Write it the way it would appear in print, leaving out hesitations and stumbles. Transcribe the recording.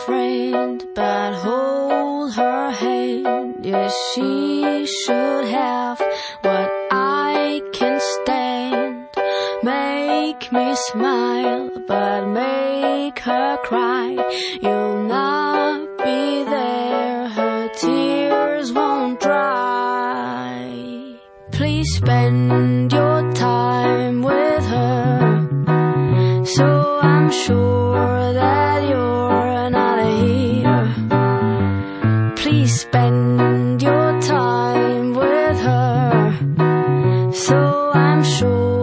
friend, but hold her hand. Yes, she should have what I can stand. Make me smile, but make her cry. You'll not be there, her tears won't dry. Please spend your time with her, so I'm sure that you're not here. Please spend your time with her, so I'm sure